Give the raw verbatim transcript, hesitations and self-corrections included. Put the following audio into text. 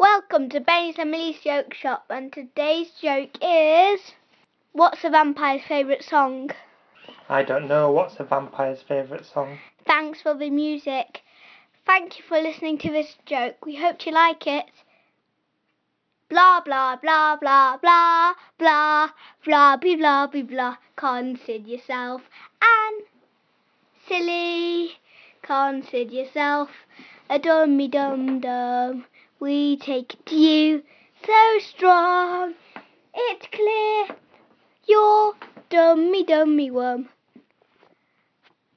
Welcome to Benny's and Millie's Joke Shop, and today's joke is... What's a vampire's favourite song? I don't know. What's a vampire's favourite song? Thanks for the music. Thank you for listening to this joke. We hope you like it. Blah, blah, blah, blah, blah, blah, blah, blah, blah, blah, blah. Consider yourself and silly. Consider yourself a dummy dum dum. We take it to you so strong. It's clear you're dummy dummy worm.